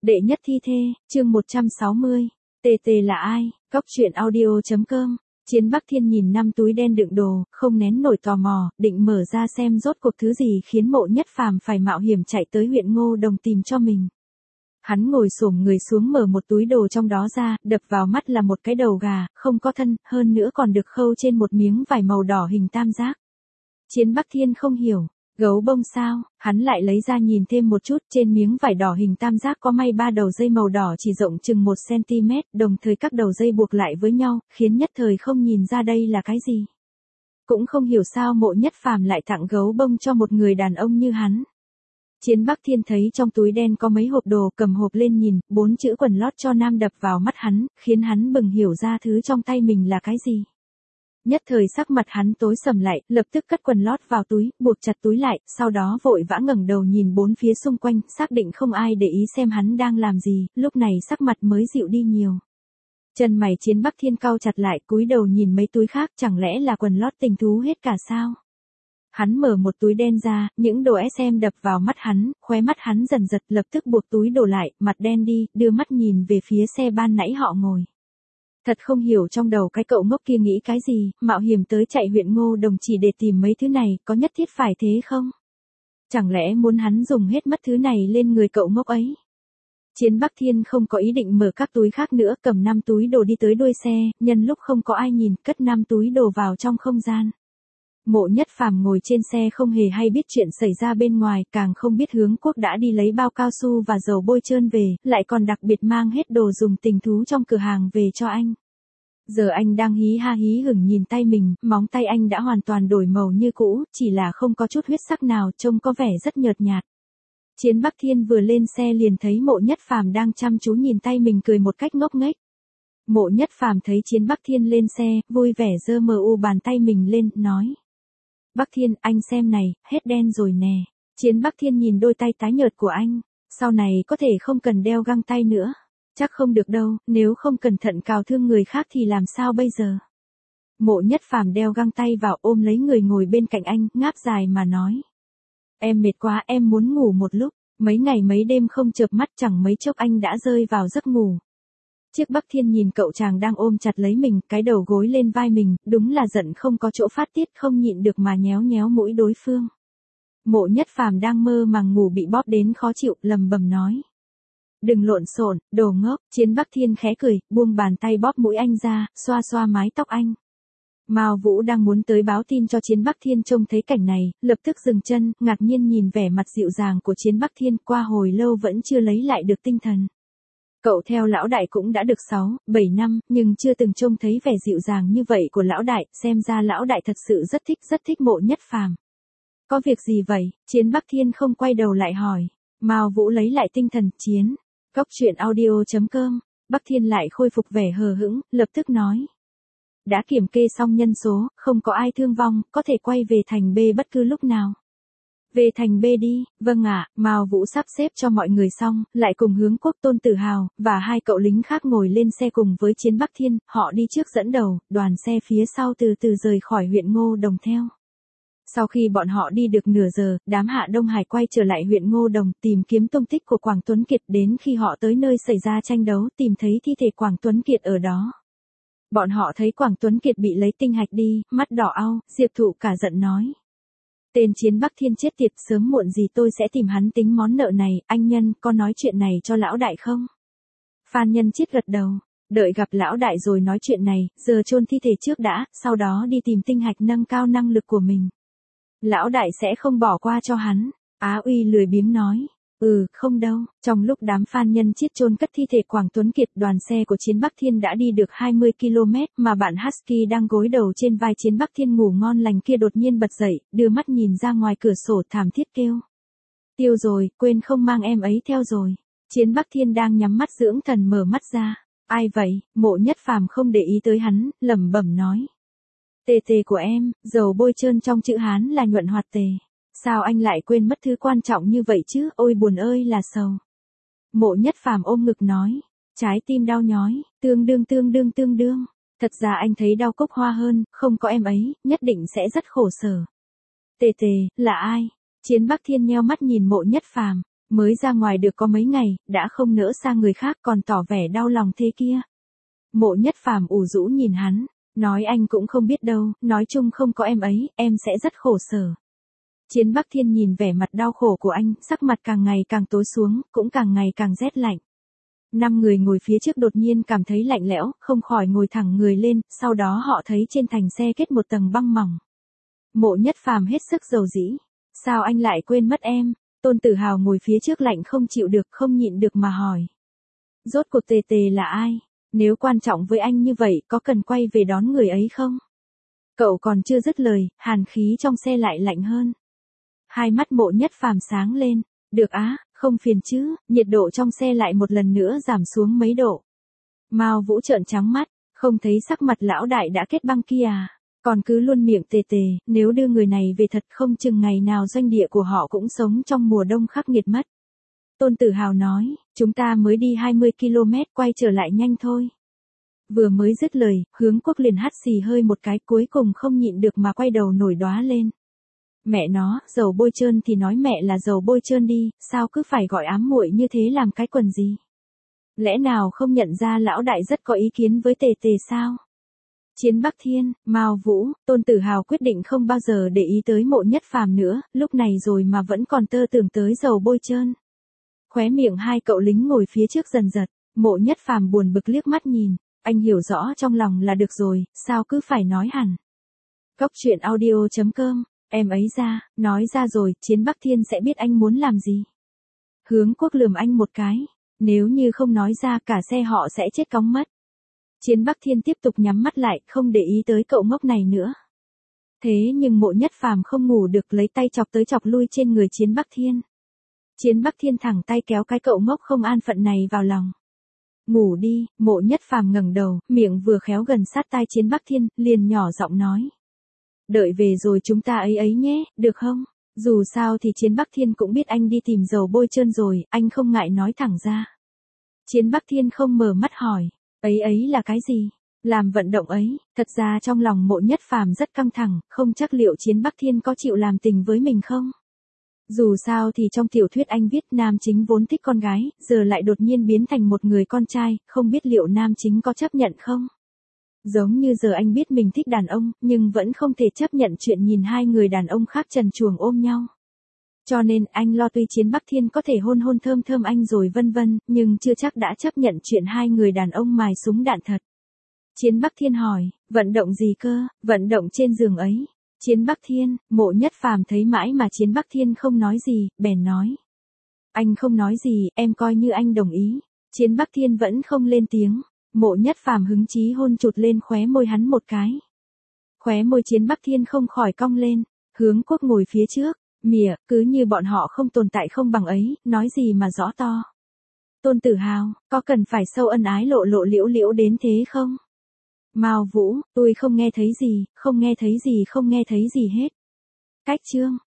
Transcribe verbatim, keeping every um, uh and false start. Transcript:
Đệ nhất thi thê, chương một trăm sáu mươi. Tê tê là ai? Cóc truyện audio chấm com. Chiến Bắc Thiên nhìn năm túi đen đựng đồ, không nén nổi tò mò, định mở ra xem rốt cuộc thứ gì khiến Mộ Nhất Phàm phải mạo hiểm chạy tới huyện Ngô Đồng tìm cho mình. Hắn ngồi xổm người xuống mở một túi đồ trong đó ra, đập vào mắt là một cái đầu gà, không có thân, hơn nữa còn được khâu trên một miếng vải màu đỏ hình tam giác. Chiến Bắc Thiên không hiểu. Gấu bông sao? Hắn lại lấy ra nhìn thêm một chút, trên miếng vải đỏ hình tam giác có may ba đầu dây màu đỏ chỉ rộng chừng một xăng-ti-mét, đồng thời các đầu dây buộc lại với nhau, khiến nhất thời không nhìn ra đây là cái gì. Cũng không hiểu sao Mộ Nhất Phàm lại tặng gấu bông cho một người đàn ông như hắn. Chiến Bắc Thiên thấy trong túi đen có mấy hộp đồ, cầm hộp lên nhìn, bốn chữ quần lót cho nam đập vào mắt hắn, khiến hắn bừng hiểu ra thứ trong tay mình là cái gì. Nhất thời sắc mặt hắn tối sầm lại, lập tức cất quần lót vào túi, buộc chặt túi lại, sau đó vội vã ngẩng đầu nhìn bốn phía xung quanh, xác định không ai để ý xem hắn đang làm gì, lúc này sắc mặt mới dịu đi nhiều. Chân mày Chiến Bắc Thiên cau chặt lại, cúi đầu nhìn mấy túi khác, chẳng lẽ là quần lót tình thú hết cả sao? Hắn mở một túi đen ra, những đồ ét em đập vào mắt hắn, khóe mắt hắn dần giật, lập tức buộc túi đổ lại, mặt đen đi, đưa mắt nhìn về phía xe ban nãy họ ngồi. Thật không hiểu trong đầu cái cậu ngốc kia nghĩ cái gì, mạo hiểm tới chạy huyện Ngô Đồng chỉ để tìm mấy thứ này, có nhất thiết phải thế không? Chẳng lẽ muốn hắn dùng hết mất thứ này lên người cậu ngốc ấy? Chiến Bắc Thiên không có ý định mở các túi khác nữa, cầm năm túi đồ đi tới đuôi xe, nhân lúc không có ai nhìn, cất năm túi đồ vào trong không gian. Mộ Nhất Phàm ngồi trên xe không hề hay biết chuyện xảy ra bên ngoài, càng không biết Hướng Quốc đã đi lấy bao cao su và dầu bôi trơn về, lại còn đặc biệt mang hết đồ dùng tình thú trong cửa hàng về cho anh. Giờ anh đang hí ha hí hửng nhìn tay mình, móng tay anh đã hoàn toàn đổi màu như cũ, chỉ là không có chút huyết sắc nào, trông có vẻ rất nhợt nhạt. Chiến Bắc Thiên vừa lên xe liền thấy Mộ Nhất Phàm đang chăm chú nhìn tay mình cười một cách ngốc nghếch. Mộ Nhất Phàm thấy Chiến Bắc Thiên lên xe, vui vẻ giơ mờ u bàn tay mình lên, nói. Bắc Thiên, anh xem này, hết đen rồi nè. Chiến Bắc Thiên nhìn đôi tay tái nhợt của anh. Sau này có thể không cần đeo găng tay nữa. Chắc không được đâu, nếu không cẩn thận cào thương người khác thì làm sao bây giờ? Mộ Nhất Phàm đeo găng tay vào ôm lấy người ngồi bên cạnh anh, ngáp dài mà nói. Em mệt quá, em muốn ngủ một lúc. Mấy ngày mấy đêm không chợp mắt chẳng mấy chốc anh đã rơi vào giấc ngủ. Chiếc Bắc Thiên nhìn cậu chàng đang ôm chặt lấy mình, cái đầu gối lên vai mình, đúng là giận không có chỗ phát tiết, không nhịn được mà nhéo nhéo mũi đối phương. Mộ Nhất Phàm đang mơ màng ngủ bị bóp đến khó chịu, lầm bầm nói. Đừng lộn xộn, đồ ngốc. Chiến Bắc Thiên khẽ cười, buông bàn tay bóp mũi anh ra, xoa xoa mái tóc anh. Mao Vũ đang muốn tới báo tin cho Chiến Bắc Thiên trông thấy cảnh này, lập tức dừng chân, ngạc nhiên nhìn vẻ mặt dịu dàng của Chiến Bắc Thiên, qua hồi lâu vẫn chưa lấy lại được tinh thần. Cậu theo lão đại cũng đã được sáu, bảy năm, nhưng chưa từng trông thấy vẻ dịu dàng như vậy của lão đại, xem ra lão đại thật sự rất thích rất thích Mộ Nhất Phàm. Có việc gì vậy? Chiến Bắc Thiên không quay đầu lại hỏi. Mao Vũ lấy lại tinh thần, Chiến. Cóc truyện audio chấm com. Bắc Thiên lại khôi phục vẻ hờ hững, lập tức nói. Đã kiểm kê xong nhân số, không có ai thương vong, có thể quay về thành B bất cứ lúc nào. Về thành B đi, vâng ạ. Mao Vũ sắp xếp cho mọi người xong, lại cùng Hướng Quốc Tôn Tử Hào, và hai cậu lính khác ngồi lên xe cùng với Chiến Bắc Thiên, họ đi trước dẫn đầu, đoàn xe phía sau từ từ rời khỏi huyện Ngô Đồng theo. Sau khi bọn họ đi được nửa giờ, đám Hạ Đông Hải quay trở lại huyện Ngô Đồng tìm kiếm tung tích của Quảng Tuấn Kiệt, đến khi họ tới nơi xảy ra tranh đấu tìm thấy thi thể Quảng Tuấn Kiệt ở đó. Bọn họ thấy Quảng Tuấn Kiệt bị lấy tinh hạch đi, mắt đỏ au, Diệp Thụ cả giận nói. Tên Chiến Bắc Thiên chết tiệt, sớm muộn gì tôi sẽ tìm hắn tính món nợ này, anh Nhân, có nói chuyện này cho lão đại không? Phan Nhân Chiết gật đầu, đợi gặp lão đại rồi nói chuyện này, giờ chôn thi thể trước đã, sau đó đi tìm tinh hạch nâng cao năng lực của mình. Lão đại sẽ không bỏ qua cho hắn, Á Uy lười biếng nói. Ừ, không đâu. Trong lúc đám Phan Nhân Chiết chôn cất thi thể Quảng Tuấn Kiệt, đoàn xe của Chiến Bắc Thiên đã đi được hai mươi ki lô mét, mà bạn Husky đang gối đầu trên vai Chiến Bắc Thiên ngủ ngon lành kia đột nhiên bật dậy, đưa mắt nhìn ra ngoài cửa sổ thảm thiết kêu. Tiêu rồi, quên không mang em ấy theo rồi. Chiến Bắc Thiên đang nhắm mắt dưỡng thần mở mắt ra. Ai vậy? Mộ Nhất Phàm không để ý tới hắn, lẩm bẩm nói. Tê tê của em, dầu bôi trơn trong chữ Hán là nhuận hoạt tề. Sao anh lại quên mất thứ quan trọng như vậy chứ, ôi buồn ơi là sầu. Mộ Nhất Phàm ôm ngực nói, trái tim đau nhói, tương đương tương đương tương đương. Thật ra anh thấy đau cúc hoa hơn, không có em ấy, nhất định sẽ rất khổ sở. Tê tê, là ai? Chiến Bắc Thiên nheo mắt nhìn Mộ Nhất Phàm. Mới ra ngoài được có mấy ngày, đã không nỡ xa người khác còn tỏ vẻ đau lòng thế kia. Mộ Nhất Phàm ủ rũ nhìn hắn, nói anh cũng không biết đâu, nói chung không có em ấy, em sẽ rất khổ sở. Chiến Bắc Thiên nhìn vẻ mặt đau khổ của anh, sắc mặt càng ngày càng tối xuống, cũng càng ngày càng rét lạnh. Năm người ngồi phía trước đột nhiên cảm thấy lạnh lẽo, không khỏi ngồi thẳng người lên, sau đó họ thấy trên thành xe kết một tầng băng mỏng. Mộ Nhất Phàm hết sức dầu dĩ. Sao anh lại quên mất em? Tôn Tử Hào ngồi phía trước lạnh không chịu được, không nhịn được mà hỏi. Rốt cuộc Tề Tề là ai? Nếu quan trọng với anh như vậy, có cần quay về đón người ấy không? Cậu còn chưa dứt lời, hàn khí trong xe lại lạnh hơn. Hai mắt Mộ Nhất Phàm sáng lên. Được á, không phiền chứ, nhiệt độ trong xe lại một lần nữa giảm xuống mấy độ. Mao Vũ trợn trắng mắt, không thấy sắc mặt lão đại đã kết băng kia à? Còn cứ luôn miệng Tề Tề, nếu đưa người này về thật không chừng ngày nào doanh địa của họ cũng sống trong mùa đông khắc nghiệt mất. Tôn Tử Hào nói, chúng ta mới đi hai mươi ki lô mét, quay trở lại nhanh thôi. Vừa mới dứt lời, Hướng Quốc liền hắt xì hơi một cái, cuối cùng không nhịn được mà quay đầu nổi đóa lên. Mẹ nó, dầu bôi trơn thì nói mẹ là dầu bôi trơn đi, sao cứ phải gọi ám muội như thế làm cái quần gì? Lẽ nào không nhận ra lão đại rất có ý kiến với Tề Tề sao? Chiến Bắc Thiên, Mao Vũ, Tôn Tử Hào quyết định không bao giờ để ý tới Mộ Nhất Phàm nữa, lúc này rồi mà vẫn còn tơ tưởng tới dầu bôi trơn. Khóe miệng hai cậu lính ngồi phía trước dần giật, Mộ Nhất Phàm buồn bực liếc mắt nhìn, anh hiểu rõ trong lòng là được rồi, sao cứ phải nói hẳn. Góc truyện audio chấm com, em ấy ra, nói ra rồi, Chiến Bắc Thiên sẽ biết anh muốn làm gì. Hướng Quốc lườm anh một cái, nếu như không nói ra cả xe họ sẽ chết cóng mất. Chiến Bắc Thiên tiếp tục nhắm mắt lại, không để ý tới cậu ngốc này nữa. Thế nhưng Mộ Nhất Phàm không ngủ được, lấy tay chọc tới chọc lui trên người Chiến Bắc Thiên. Chiến Bắc Thiên thẳng tay kéo cái cậu ngốc không an phận này vào lòng. Ngủ đi, Mộ Nhất Phàm ngẩng đầu, miệng vừa khéo gần sát tai Chiến Bắc Thiên, liền nhỏ giọng nói. Đợi về rồi chúng ta ấy ấy nhé, được không? Dù sao thì Chiến Bắc Thiên cũng biết anh đi tìm dầu bôi trơn rồi, anh không ngại nói thẳng ra. Chiến Bắc Thiên không mở mắt hỏi. Ấy ấy là cái gì? Làm vận động ấy, thật ra trong lòng Mộ Nhất Phàm rất căng thẳng, không chắc liệu Chiến Bắc Thiên có chịu làm tình với mình không? Dù sao thì trong tiểu thuyết anh viết nam chính vốn thích con gái, giờ lại đột nhiên biến thành một người con trai, không biết liệu nam chính có chấp nhận không? Giống như giờ anh biết mình thích đàn ông, nhưng vẫn không thể chấp nhận chuyện nhìn hai người đàn ông khác trần truồng ôm nhau. Cho nên anh lo tuy Chiến Bắc Thiên có thể hôn hôn thơm thơm anh rồi vân vân, nhưng chưa chắc đã chấp nhận chuyện hai người đàn ông mài súng đạn thật. Chiến Bắc Thiên hỏi, vận động gì cơ? Vận động trên giường ấy. Chiến Bắc Thiên, Mộ Nhất Phàm thấy mãi mà Chiến Bắc Thiên không nói gì, bèn nói. Anh không nói gì, em coi như anh đồng ý. Chiến Bắc Thiên vẫn không lên tiếng. Mộ Nhất Phàm hứng chí hôn chụt lên khóe môi hắn một cái. Khóe môi Chiến Bắc Thiên không khỏi cong lên. Hướng Quốc ngồi phía trước. Mỉa, cứ như bọn họ không tồn tại không bằng ấy, nói gì mà rõ to. Tôn Tử Hào, có cần phải sâu ân ái lộ lộ liễu liễu đến thế không? Mao Vũ, tôi không nghe thấy gì, không nghe thấy gì không nghe thấy gì hết. Cách chương.